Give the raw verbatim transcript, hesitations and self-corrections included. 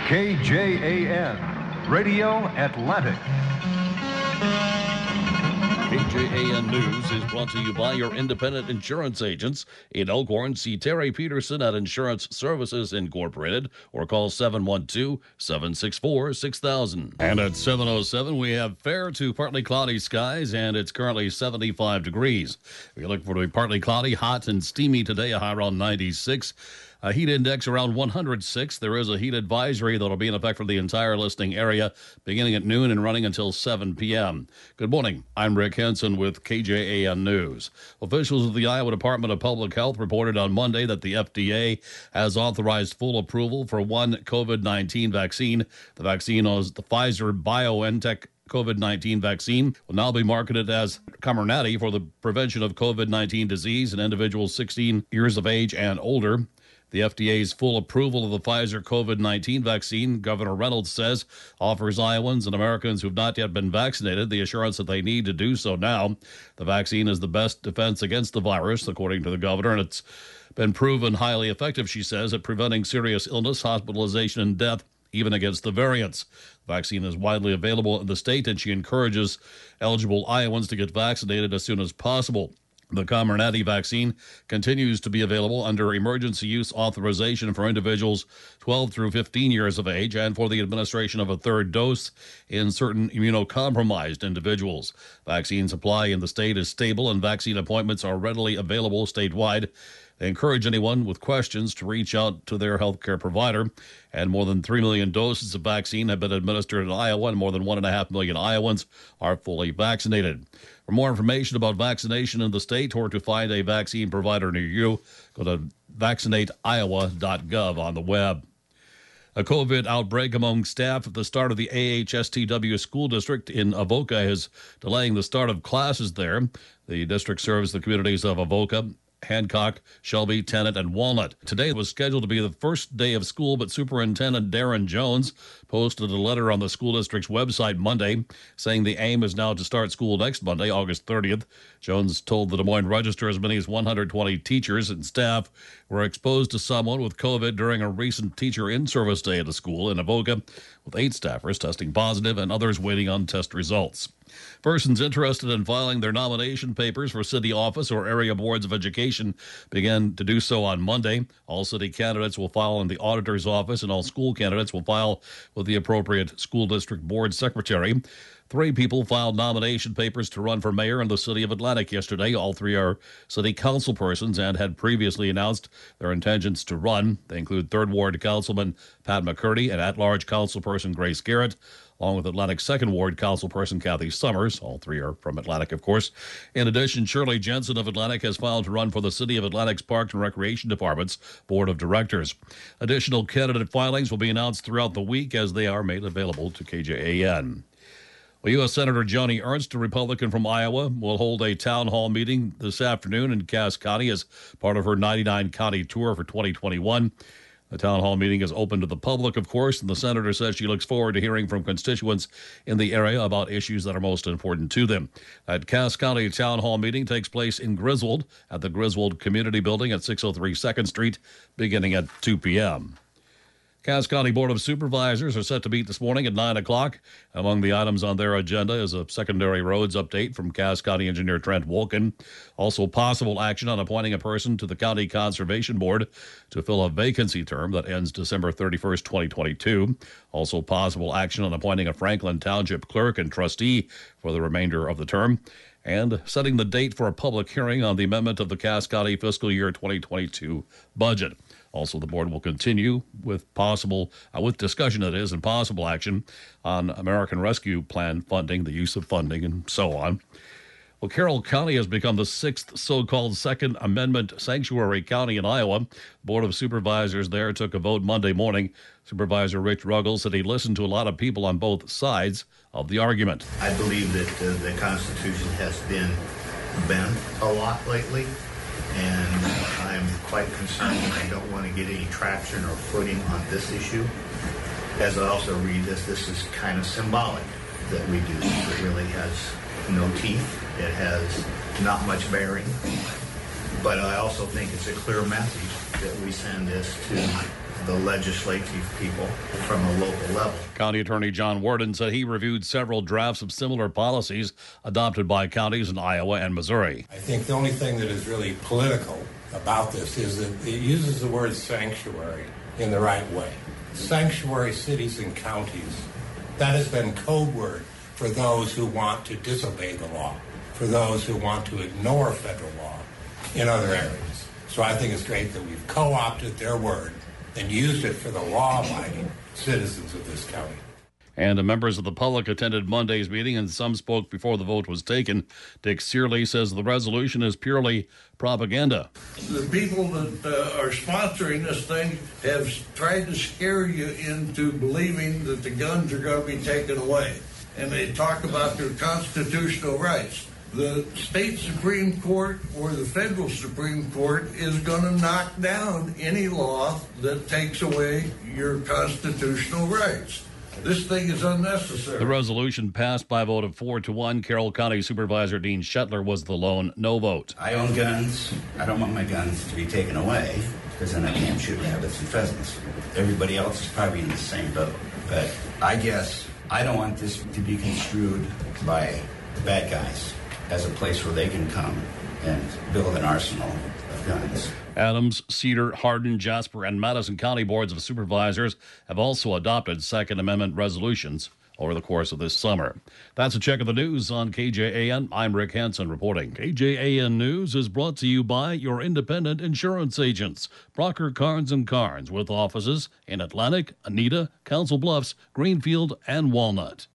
K J A N, Radio Atlantic. K J A N News is brought to you by your independent insurance agents. In Elkhorn, see Terry Peterson at Insurance Services Incorporated or call seven one two, seven six four, six thousand. And at seven oh seven, we have fair to partly cloudy skies, and it's currently seventy-five degrees. We look for it to be partly cloudy, hot and steamy today, a high around ninety-six. A heat index around one hundred six. There is a heat advisory that will be in effect for the entire listing area beginning at noon and running until seven p.m. Good morning. I'm Rick Henson with K J A N News. Officials of the Iowa Department of Public Health reported on Monday that the F D A has authorized full approval for one COVID nineteen vaccine. The vaccine is the Pfizer-BioNTech COVID nineteen vaccine will now be marketed as Comirnaty for the prevention of COVID nineteen disease in individuals sixteen years of age and older. The F D A's full approval of the Pfizer COVID nineteen vaccine, Governor Reynolds says, offers Iowans and Americans who have not yet been vaccinated the assurance that they need to do so now. The vaccine is the best defense against the virus, according to the governor, and it's been proven highly effective, she says, at preventing serious illness, hospitalization, and death, even against the variants. The vaccine is widely available in the state, and she encourages eligible Iowans to get vaccinated as soon as possible. The Comirnaty vaccine continues to be available under emergency use authorization for individuals twelve through fifteen years of age and for the administration of a third dose in certain immunocompromised individuals. Vaccine supply in the state is stable and vaccine appointments are readily available statewide. They encourage anyone with questions to reach out to their healthcare provider. And more than three million doses of vaccine have been administered in Iowa, and more than one point five million Iowans are fully vaccinated. For more information about vaccination in the state or to find a vaccine provider near you, go to vaccinate iowa dot gov on the web. A COVID outbreak among staff at the start of the A H S T W school district in Avoca is delaying the start of classes there. The district serves the communities of Avoca, Hancock, Shelby, Tennant, and Walnut. Today was scheduled to be the first day of school, but Superintendent Darren Jones posted a letter on the school district's website Monday saying the aim is now to start school next Monday, August thirtieth. Jones told the Des Moines Register as many as one hundred twenty teachers and staff were exposed to someone with COVID during a recent teacher in-service day at a school in Avoca, with eight staffers testing positive and others waiting on test results. Persons interested in filing their nomination papers for city office or area boards of education began to do so on Monday. All city candidates will file in the auditor's office, and all school candidates will file with the appropriate school district board secretary. Three people filed nomination papers to run for mayor in the city of Atlantic yesterday. All three are city council persons and had previously announced their intentions to run. They include third Ward Councilman Pat McCurdy and at-large councilperson Grace Garrett, along with Atlantic second Ward councilperson Kathy Summers. All three are from Atlantic, of course. In addition, Shirley Jensen of Atlantic has filed to run for the City of Atlantic's Park and Recreation Department's Board of Directors. Additional candidate filings will be announced throughout the week as they are made available to K J A N. Well, U S Senator Joni Ernst, a Republican from Iowa, will hold a town hall meeting this afternoon in Cass County as part of her ninety-nine county tour for twenty twenty-one. The town hall meeting is open to the public, of course, and the senator says she looks forward to hearing from constituents in the area about issues that are most important to them. That Cass County town hall meeting takes place in Griswold at the Griswold Community Building at six oh three second Street, beginning at two p.m. Cass County Board of Supervisors are set to meet this morning at nine o'clock. Among the items on their agenda is a secondary roads update from Cass County Engineer Trent Wolken. Also, possible action on appointing a person to the County Conservation Board to fill a vacancy term that ends December thirty-first, twenty twenty-two. Also, possible action on appointing a Franklin Township clerk and trustee for the remainder of the term. And setting the date for a public hearing on the amendment of the Cass County fiscal year twenty twenty-two budget. Also, the board will continue with possible, uh, with discussion, that is, and possible action on American Rescue Plan funding, the use of funding, and so on. Well, Carroll County has become the sixth so-called Second Amendment sanctuary county in Iowa. The Board of Supervisors there took a vote Monday morning. Supervisor Rich Ruggles said he listened to a lot of people on both sides of the argument. I believe that uh, the Constitution has been bent a lot lately, and I'm quite concerned, and I don't want to get any traction or footing on this issue. As I also read this, this is kind of symbolic that we do this. It really has no teeth. It has not much bearing. But I also think it's a clear message that we send this to the legislative people from a local level. County Attorney John Worden said he reviewed several drafts of similar policies adopted by counties in Iowa and Missouri. I think the only thing that is really political about this is that it uses the word sanctuary in the right way. Sanctuary cities and counties, that has been code word for those who want to disobey the law, for those who want to ignore federal law in other areas. So I think it's great that we've co-opted their word and used it for the law-abiding citizens of this county. And members of the public attended Monday's meeting, and some spoke before the vote was taken. Dick Searley says the resolution is purely propaganda. The people that uh, are sponsoring this thing have tried to scare you into believing that the guns are going to be taken away. And they talk about their constitutional rights. The state Supreme Court or the federal Supreme Court is going to knock down any law that takes away your constitutional rights. This thing is unnecessary. The resolution passed by a vote of four to one. Carroll County Supervisor Dean Shetler was the lone no vote. I own guns. I don't want my guns to be taken away because then I can't shoot rabbits and pheasants. Everybody else is probably in the same boat. But I guess I don't want this to be construed by bad guys as a place where they can come and build an arsenal of guns. Adams, Cedar, Hardin, Jasper, and Madison County Boards of Supervisors have also adopted Second Amendment resolutions over the course of this summer. That's a check of the news on K J A N. I'm Rick Hansen reporting. K J A N News is brought to you by your independent insurance agents, Brocker, Carnes and Carnes, with offices in Atlantic, Anita, Council Bluffs, Greenfield, and Walnut.